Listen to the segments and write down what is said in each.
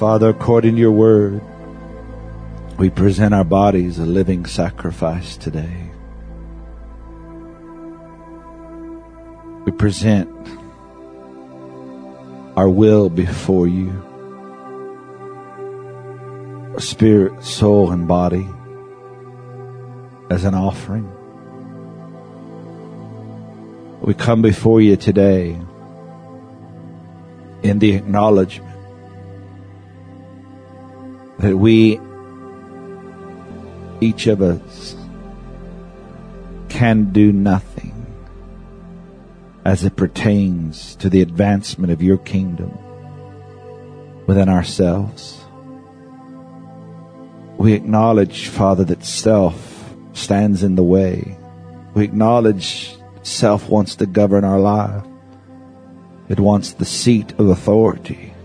Father, according to your word, we present our bodies a living sacrifice today. We present our will before you, our spirit, soul, and body as an offering. We come before you today in the acknowledgement that we, each of us, can do nothing as it pertains to the advancement of your kingdom within ourselves. We acknowledge, Father, that self stands in the way. We acknowledge self wants to govern our life. It wants the seat of authority.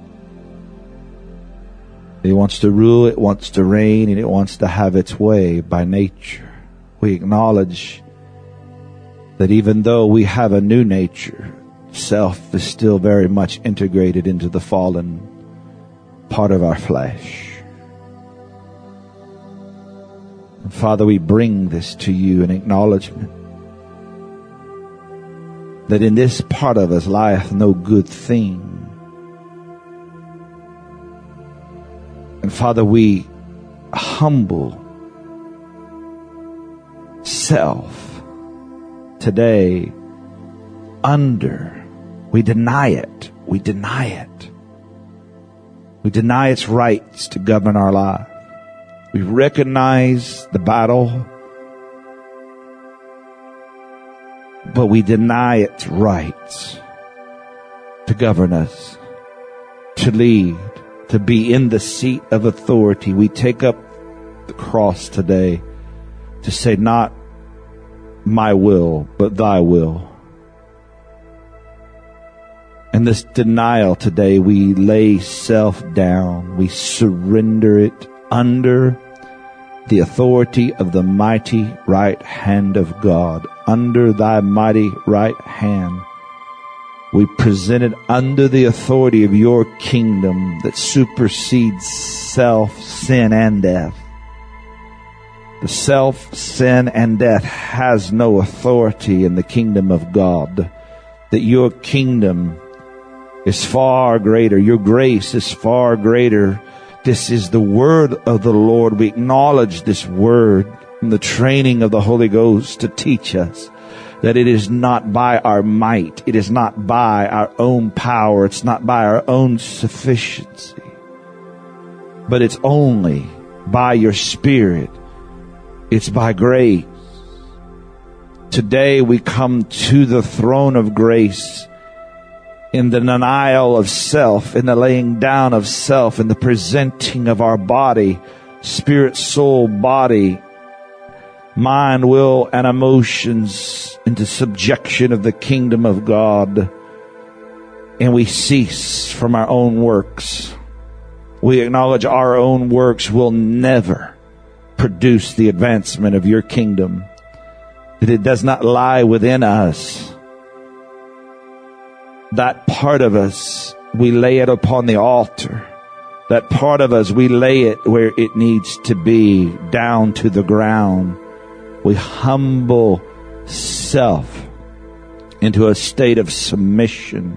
It wants to rule, it wants to reign, and it wants to have its way by nature. We acknowledge that even though we have a new nature, self is still very much integrated into the fallen part of our flesh. And Father, we bring this to you in acknowledgement that in this part of us lieth no good thing. And Father, we humble self today we deny it. We deny it. We deny its rights to govern our life. We recognize the battle, but we deny its rights to govern us, to lead, to be in the seat of authority. We take up the cross today to say, not my will, but thy will. In this denial today, we lay self down. We surrender it under the authority of the mighty right hand of God. Under thy mighty right hand, we present it under the authority of your kingdom that supersedes self, sin, and death. The self, sin, and death has no authority in the kingdom of God. That your kingdom is far greater. Your grace is far greater. This is the word of the Lord. We acknowledge this word and the training of the Holy Ghost to teach us that it is not by our might. It is not by our own power. It's not by our own sufficiency. But it's only by your Spirit. It's by grace. Today we come to the throne of grace in the denial of self, in the laying down of self, in the presenting of our body, spirit, soul, body, mind, will, and emotions into subjection of the kingdom of God. And we cease from our own works. We acknowledge our own works will never produce the advancement of your kingdom, that it does not lie within us. That part of us, we lay it upon the altar. That part of us, we lay it where it needs to be, down to the ground. We humble self into a state of submission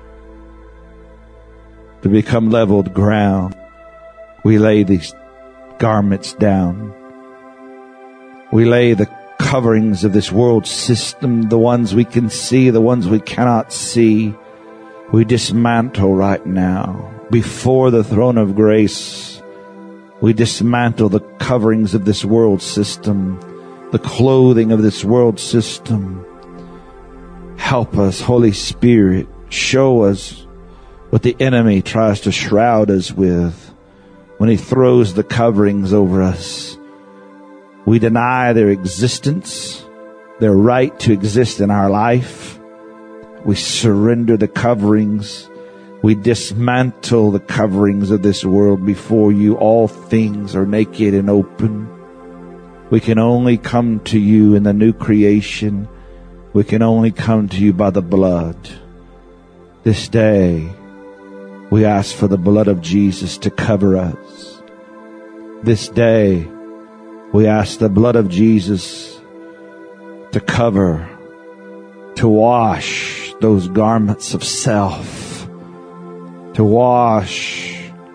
to become leveled ground. We lay these garments down. We lay the coverings of this world system, the ones we can see, the ones we cannot see. We dismantle right now before the throne of grace. We dismantle the coverings of this world system, the clothing of this world system. Help us, Holy Spirit. Show us what the enemy tries to shroud us with when he throws the coverings over us. We deny their existence, their right to exist in our life. We surrender the coverings. We dismantle the coverings of this world before you. All things are naked and open. We can only come to you in the new creation. We can only come to you by the blood. This day, We ask for the blood of Jesus to cover us. This day, we ask the blood of Jesus to cover, to wash those garments of self, to wash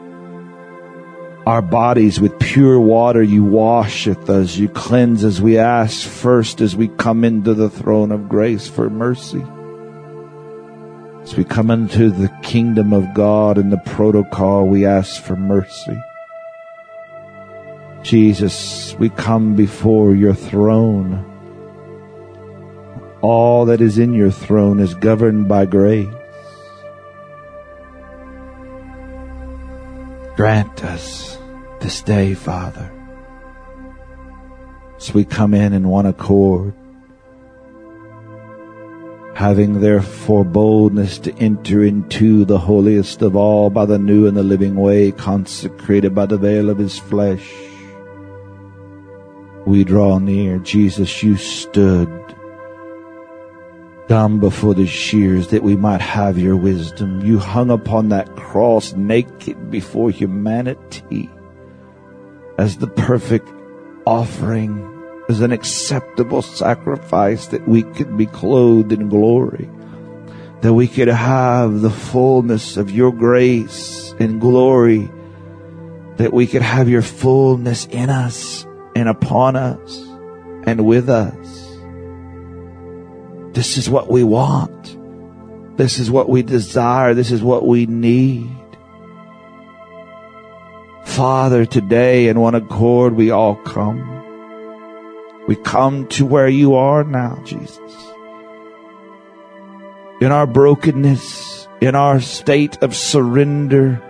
our bodies with pure water. You washeth us, you cleanse us. We ask first as we come into the throne of grace for mercy. As we come into the kingdom of God and the protocol, we ask for mercy. Jesus, we come before your throne. All that is in your throne is governed by grace. Grant us this day, Father, as we come in one accord, having therefore boldness to enter into the holiest of all by the new and the living way, consecrated by the veil of his flesh. We draw near. Jesus, you stood dumb before the shears that we might have your wisdom. You hung upon that cross naked before humanity as the perfect offering, as an acceptable sacrifice, that we could be clothed in glory, that we could have the fullness of your grace and glory, that we could have your fullness in us and upon us and with us. This is what we want. This is what we desire. This is what we need. Father, today in one accord we all come. We come to where you are now, Jesus. In our brokenness, in our state of surrender,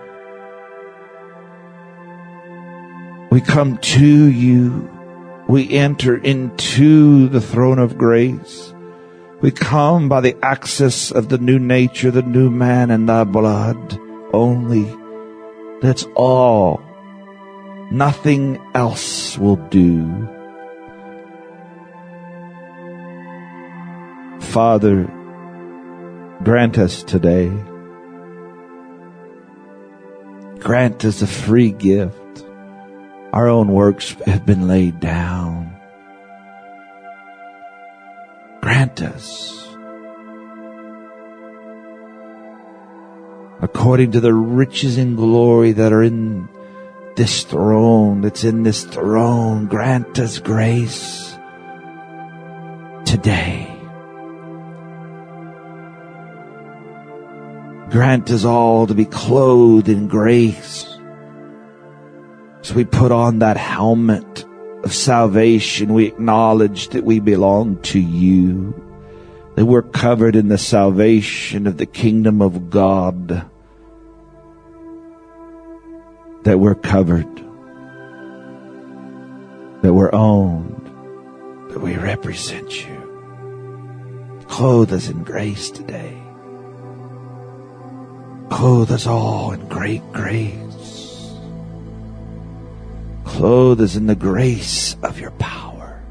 we come to you. We enter into the throne of grace. We come by the access of the new nature, the new man, and thy blood only. That's all. Nothing else will do. Father, grant us today. Grant us a free gift. Our own works have been laid down. Grant us, according to the riches and glory that are in this throne, that's in this throne, grant us grace today. Grant us all to be clothed in grace. So we put on that helmet of salvation. We acknowledge that we belong to you, that we're covered in the salvation of the kingdom of God, that we're covered, that we're owned, that we represent you. Clothe us in grace today. Clothe us all in great grace. Clothe us in the grace of your power.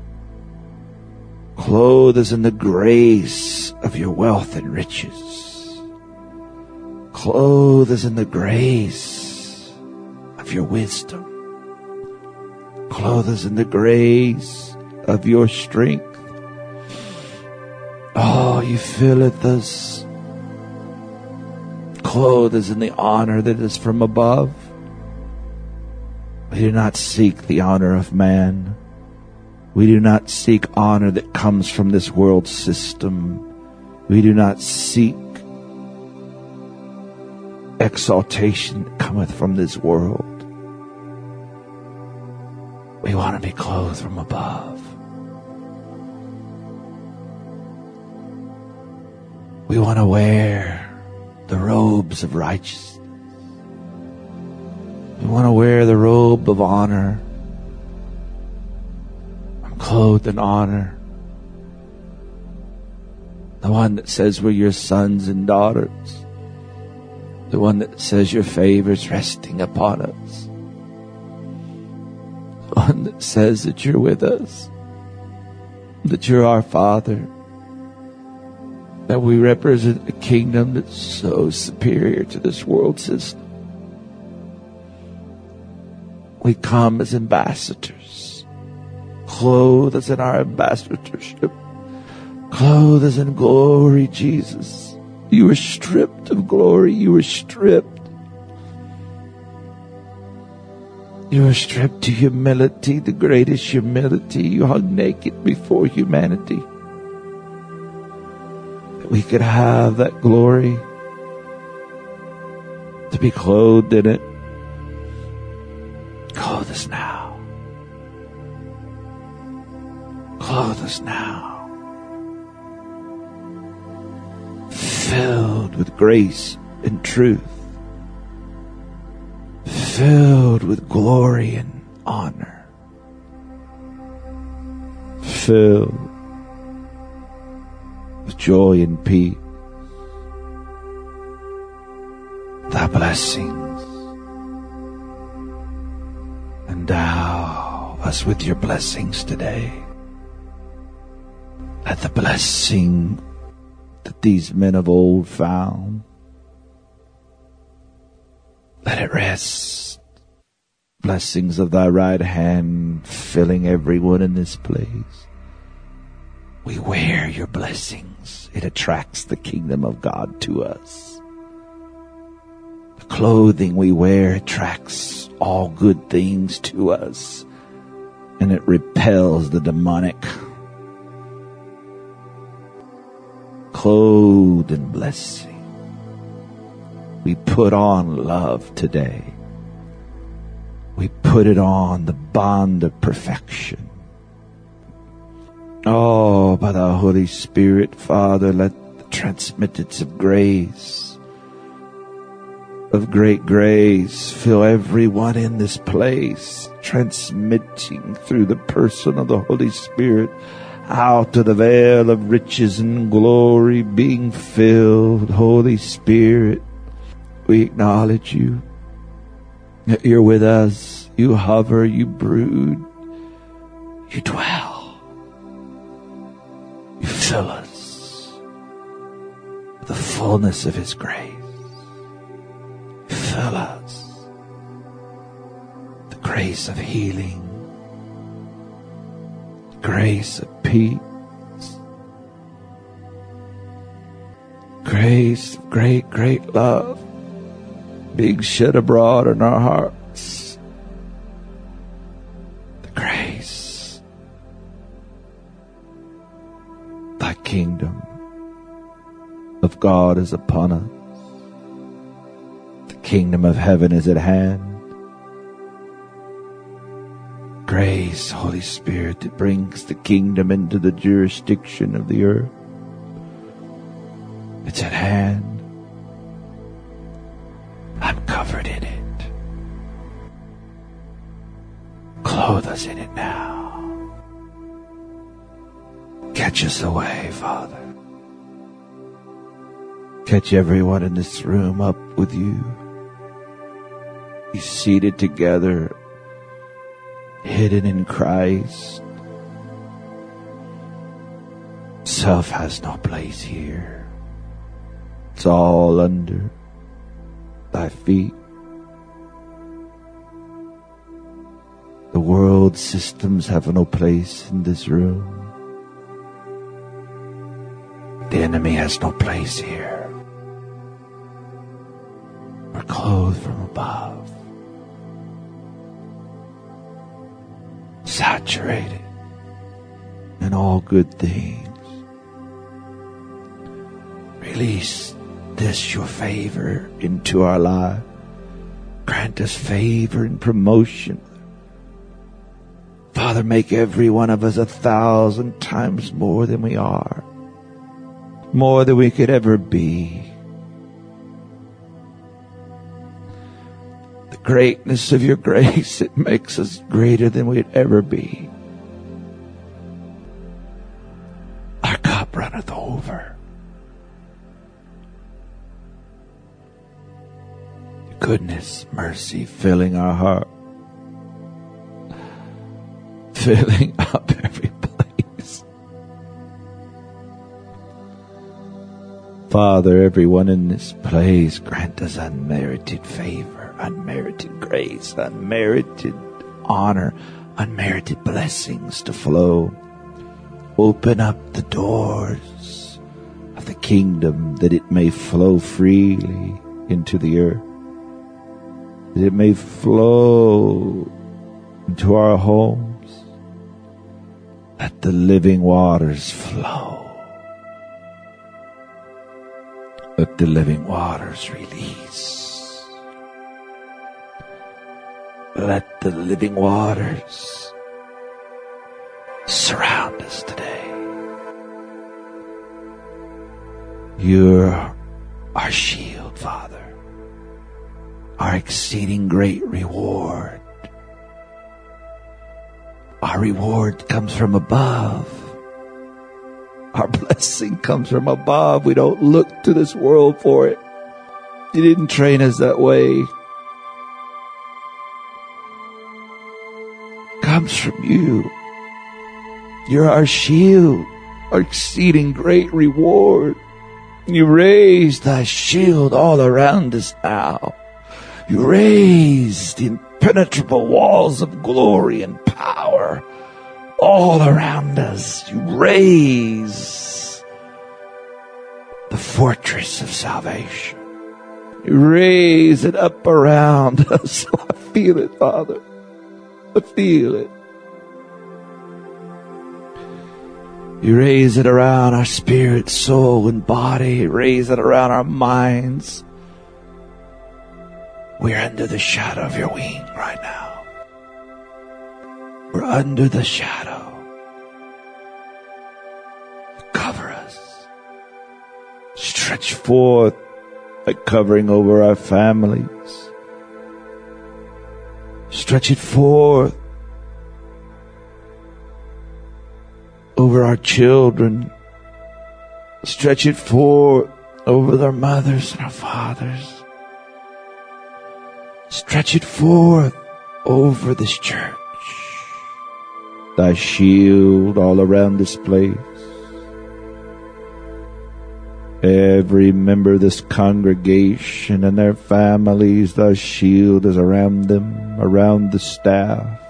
Clothe us in the grace of your wealth and riches. Clothe us in the grace of your wisdom. Clothe us in the grace of your strength. Oh, you filleth us. Clothe us in the honor that is from above. We do not seek the honor of man. We do not seek honor that comes from this world system. We do not seek exaltation that cometh from this world. We want to be clothed from above. We want to wear the robes of righteousness. We want to wear the robe of honor. I'm clothed in honor. The one that says we're your sons and daughters. The one that says your favor's resting upon us. The one that says that you're with us. That you're our Father. that we represent a kingdom that's so superior to this world system. We come as ambassadors. Clothe us in our ambassadorship. Clothe us in glory, Jesus. You were stripped of glory. You were stripped. You were stripped to humility, the greatest humility. You hung naked before humanity. That we could have that glory, to be clothed in it. Clothe us now. Clothe us now. Filled with grace and truth. Filled with glory and honor. Filled with joy and peace. Thy blessings. Endow us with your blessings today. Let the blessing that these men of old found, let it rest. Blessings of thy right hand filling everyone in this place. We wear your blessings. It attracts the kingdom of God to us. The clothing we wear attracts all good things to us, and it repels the demonic. Clothed in blessing. We put on love today. We put it on, the bond of perfection. Oh, by the Holy Spirit, Father, let the transmittance of grace, of great grace, fill everyone in this place, transmitting through the person of the Holy Spirit out of the veil of riches and glory, being filled. Holy Spirit, we acknowledge you. That you're with us. You hover, you brood, you dwell. You fill us with the fullness of His grace. Fill us with the grace of healing, grace of peace, grace of great, great love being shed abroad in our hearts. The grace, thy kingdom of God is upon us. The kingdom of heaven is at hand. Grace, Holy Spirit, that brings the kingdom into the jurisdiction of the earth. It's at hand. I'm covered in it. Clothe us in it now. Catch us away, Father. Catch everyone in this room up with you. Be seated together, hidden in Christ. Self has no place here. It's all under thy feet. The world systems have no place in this room. The enemy has no place here. We're clothed from above, saturated in all good things. Release this your favor into our life. Grant us favor and promotion. Father, make every one of us 1,000 times more than we are, more than we could ever be. The greatness of your grace, it makes us greater than we'd ever be. Our cup runneth over. Goodness, mercy filling our heart, filling up every place. Father, everyone in this place, grant us unmerited favor, unmerited grace, unmerited honor, unmerited blessings to flow. Open up the doors of the kingdom that it may flow freely into the earth, that it may flow into our homes. Let the living waters flow. Let the living waters release. Let the living waters surround us today. You're our shield, Father, our exceeding great reward. Our reward comes from above. Our blessing comes from above. We don't look to this world for it. You didn't train us that way. It comes from you. You're our shield, our exceeding great reward. You raised thy shield all around us now. You raised the impenetrable walls of glory and power all around us. You raise the fortress of salvation. You raise it up around us. I feel it, Father. I feel it. You raise it around our spirit, soul, and body. You raise it around our minds. We're under the shadow of your wing right now. We're under the shadow. Cover us. Stretch forth a covering over our families. Stretch it forth over our children. Stretch it forth over their mothers and our fathers. Stretch it forth over this church. Thy shield all around this place. Every member of this congregation and their families, thy shield is around them, around the staff.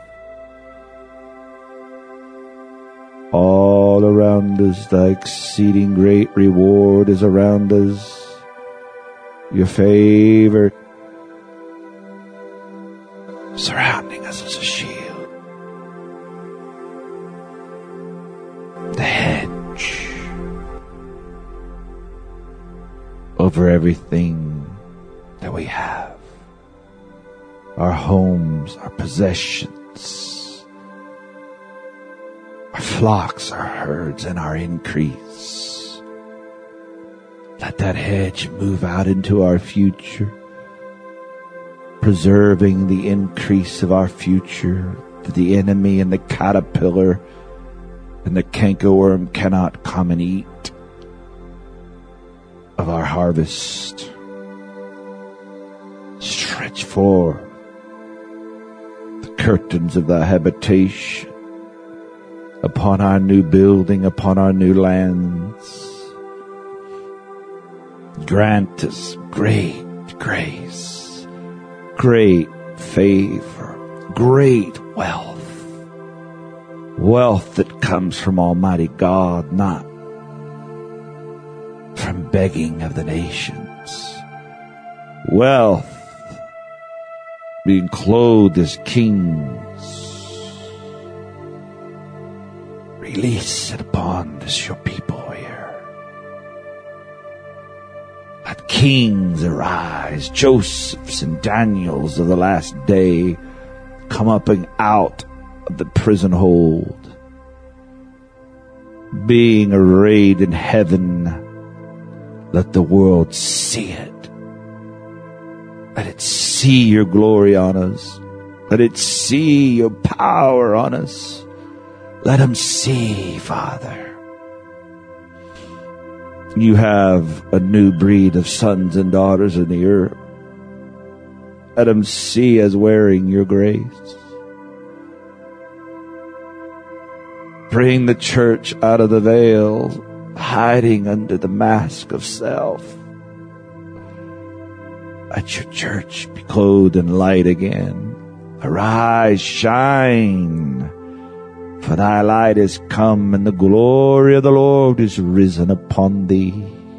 All around us, thy exceeding great reward is around us. Your favor surrounding us as a shield. The hedge over everything that we have. Our homes, our possessions, our flocks, our herds, and our increase. Let that hedge move out into our future, preserving the increase of our future, that the enemy and the caterpillar and the cankerworm cannot come and eat of our harvest. Stretch forth the curtains of thy habitation upon our new building, upon our new lands. Grant us great grace, great favor, great wealth. Wealth that comes from Almighty God, not from begging of the nations. Wealth being clothed as kings. Release it upon this your people here. Let kings arise, Josephs and Daniels of the last day come up and out of the prison hold, being arrayed in heaven. Let the world see it. Let it see your glory on us. Let it see your power on us. Let them see, Father, you have a new breed of sons and daughters in the earth. Let them see us wearing your grace. Bring the church out of the veil. hiding under the mask of self. Let your church be clothed in light again. Arise, shine, for thy light is come, and the glory of the Lord is risen upon thee.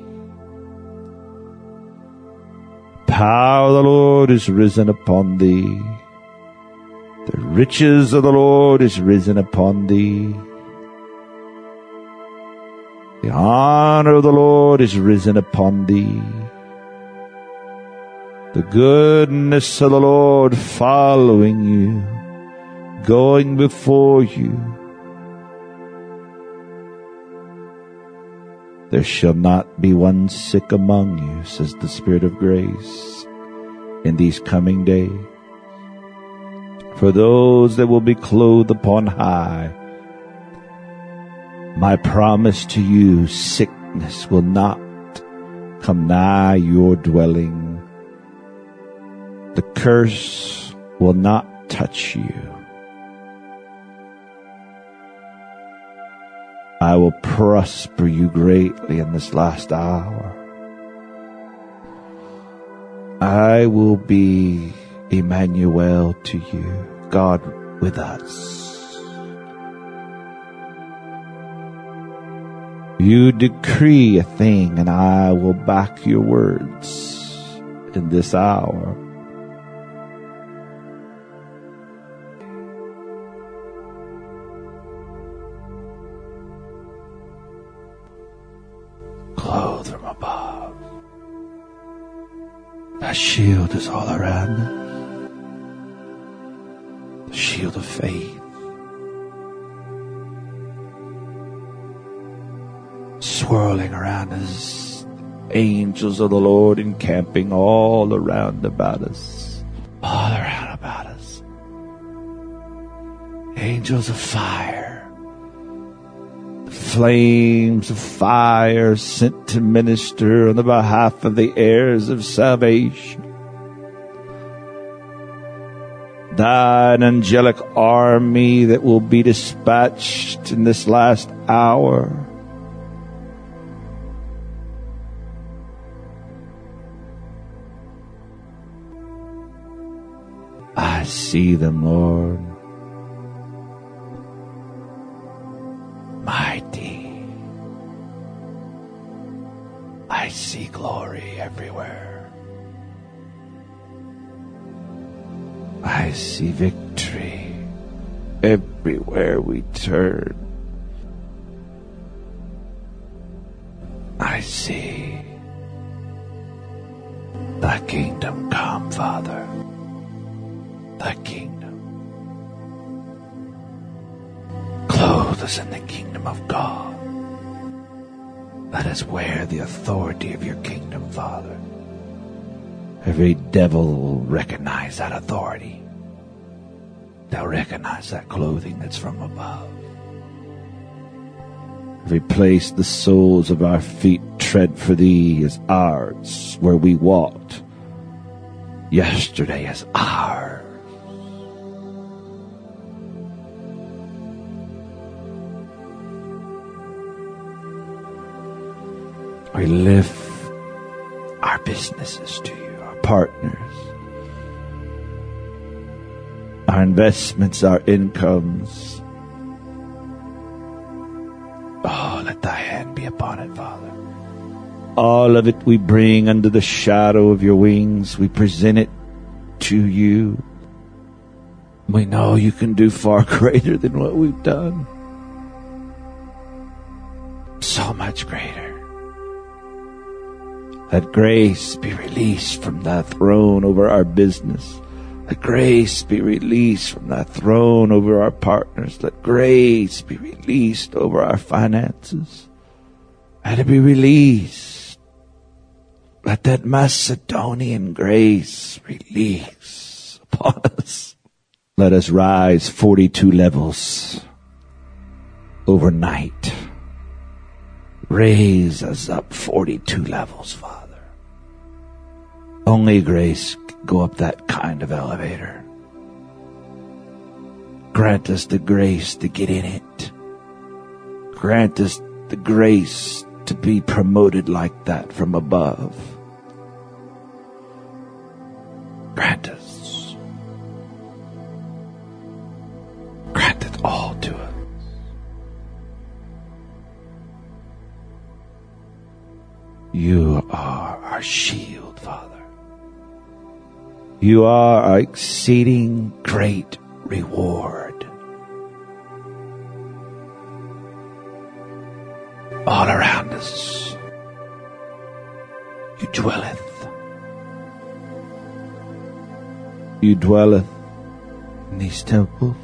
Power of the Lord is risen upon thee. The riches of the Lord is risen upon thee. The honor of the Lord is risen upon thee. The goodness of the Lord following you, going before you. There shall not be one sick among you, says the Spirit of grace, in these coming days. For those that will be clothed upon high, my promise to you, sickness will not come nigh your dwelling. The curse will not touch you. I will prosper you greatly in this last hour. I will be Emmanuel to you, God with us. You decree a thing, and I will back your words in this hour. Clothed from above. That shield is all around us. The shield of faith. Swirling around us. Angels of the Lord encamping all around about us. All around about us. Angels of fire. Flames of fire sent to minister on the behalf of the heirs of salvation. Thine angelic army that will be dispatched in this last hour. I see them, Lord. Mighty. I see glory everywhere. I see victory everywhere we turn. I see thy kingdom come, Father. Thy kingdom. Clothe us in the kingdom of God. Let us wear the authority of your kingdom, Father. Every devil will recognize that authority. They'll recognize that clothing that's from above. Every place the soles of our feet tread for thee is ours. Where we walked yesterday is ours. We lift our businesses to you, our partners, our investments, our incomes. Oh, let thy hand be upon it, Father. All of it we bring under the shadow of your wings. We present it to you. We know you can do far greater than what we've done. So much greater. Let grace be released from thy throne over our business. Let grace be released from thy throne over our partners. Let grace be released over our finances. Let it be released. Let that Macedonian grace release upon us. Let us rise 42 levels overnight. Raise us up 42 levels, Father. Only grace can go up that kind of elevator. Grant us the grace to get in it. Grant us the grace to be promoted like that from above. Grant us. Grant it all to us. You are our shield, Father. You are our exceeding great reward. All around us, you dwelleth. You dwelleth in these temples.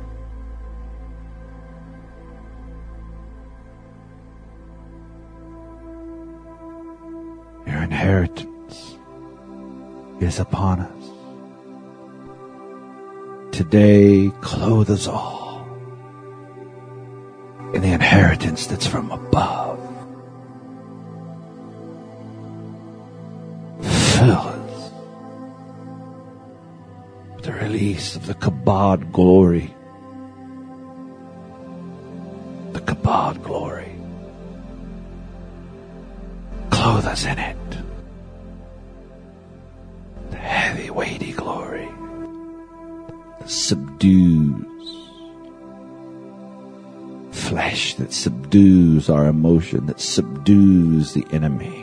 Your inheritance is upon us. Today, clothe us all in the inheritance that's from above. Fill us with the release of the kabod glory. The kabod glory. Clothe us in it. The heavy, weighty glory that subdues. Flesh that subdues our emotion, that subdues the enemy.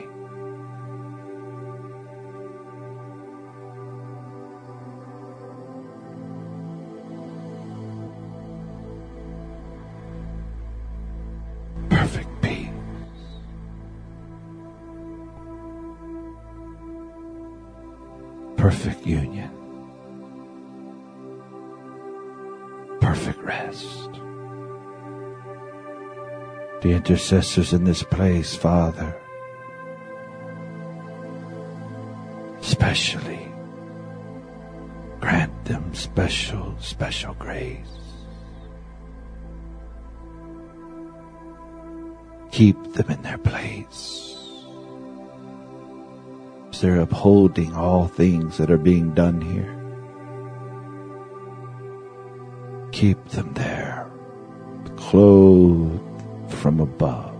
Perfect peace. Perfect union. Perfect rest. The intercessors in this place, Father, especially grant them special grace. Keep them in their place. As they're upholding all things that are being done here. Keep them there, clothed from above.